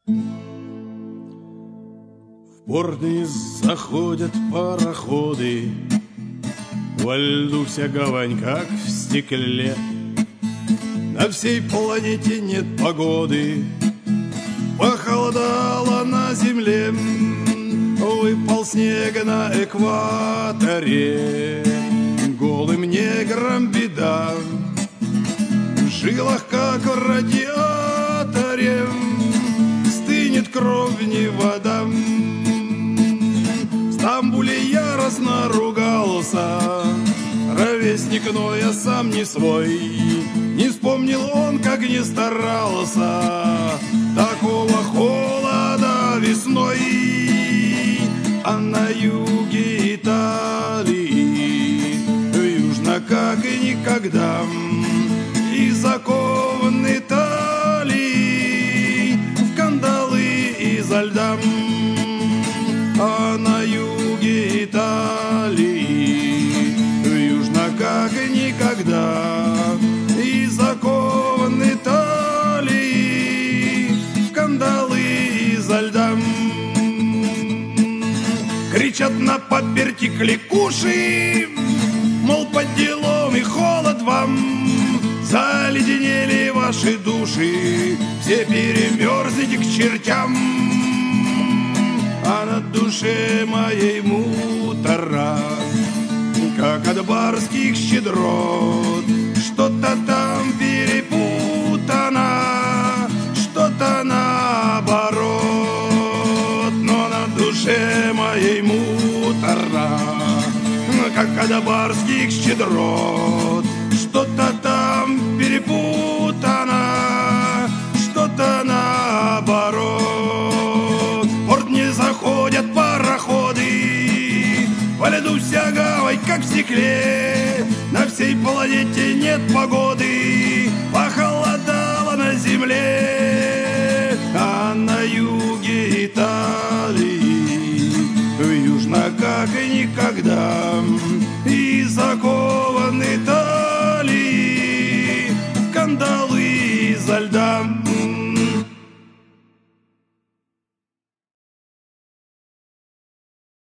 В порты заходят пароходы, во льду вся гавань, как в стекле. На всей планете нет погоды, похолодало на земле. Выпал снег на экваторе, голым неграм беда. В жилах, как в радиаторе, стынет кровь, не вода. В Стамбуле яростно ругался ровесник, но я сам не свой. Не вспомнил он, как не старался, такого холода весной. А на юге Италии южно, как и никогда, и закованы талии в кандалы изо льда. А на юге Италии южно, как и никогда, и закованы талии в кандалы изо льда. Кричат на паперти кликуши, мол, под делом и холод вам. Заледенели ваши души, все перемерзните к чертям. А на душе моей мутора, как от барских щедрот. Что-то там перепутано, что-то наоборот. Но на душе моей мутора, как от барских щедрот. Что-то там перепутано, что-то наоборот. В порт не заходят пароходы, по льду вся гавань, как в стекле. На всей планете нет погоды, похолодало на земле. А на юге Италии южно, как и никогда, и закованы талии в кандалы